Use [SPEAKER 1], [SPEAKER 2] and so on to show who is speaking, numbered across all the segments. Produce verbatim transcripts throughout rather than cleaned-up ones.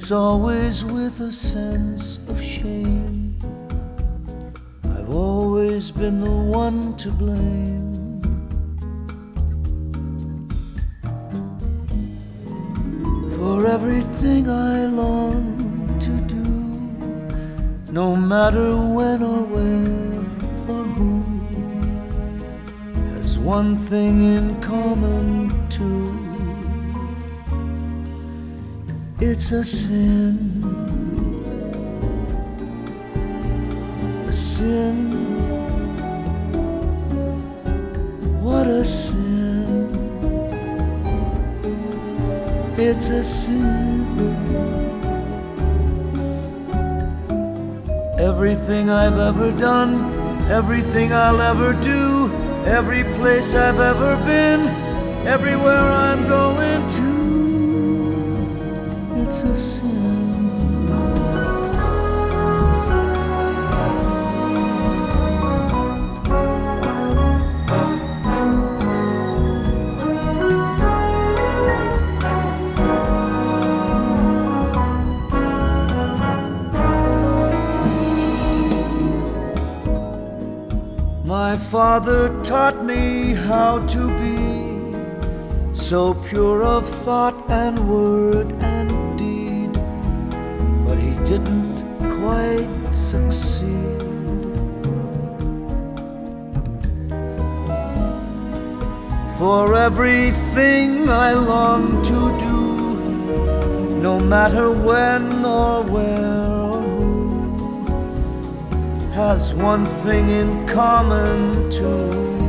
[SPEAKER 1] It's always with a sense of shame. I've always been the one to blame. For everything I long to do, no matter when or where or who, has one thing in common too. It's a sin, a sin, what a sin. It's a sin. Everything I've ever done, everything I'll ever do, every place I've ever been, everywhere I'm going to, it's a sin. My father taught me how to be so pure of thought and word and deed, but he didn't quite succeed. For everything I long to do, no matter when or where or who, has one thing in common too.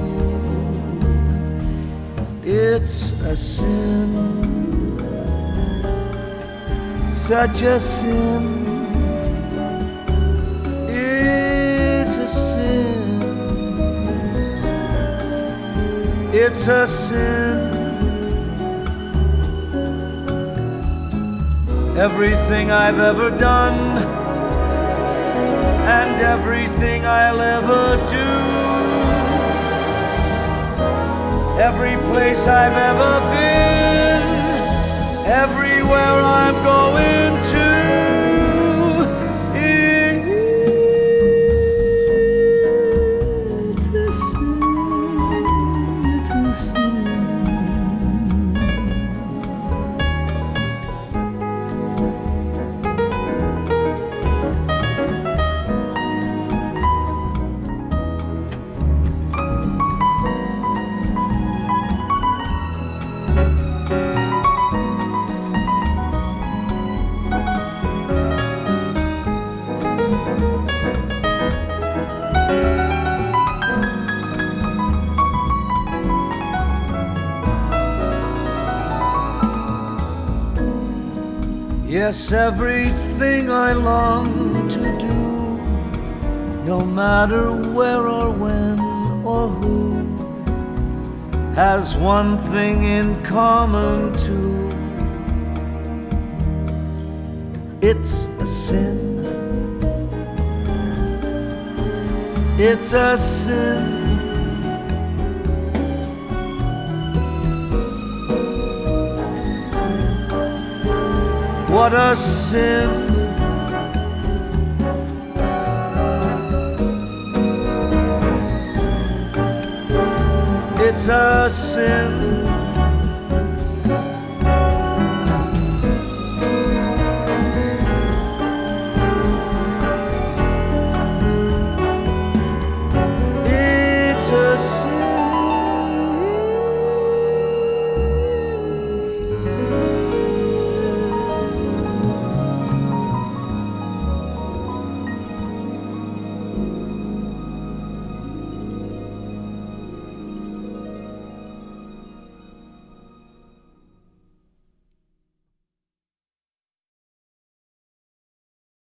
[SPEAKER 1] It's a sin, such a sin. It's a sin. It's a sin. Everything I've ever done and everything I'll ever do, every place I've ever been, everywhere I'm going to, it's a sin, it's a sin. Yes, everything I long to do, no matter where or when or who, has one thing in common too. It's a sin. It's a sin. What a sin. It's a sin.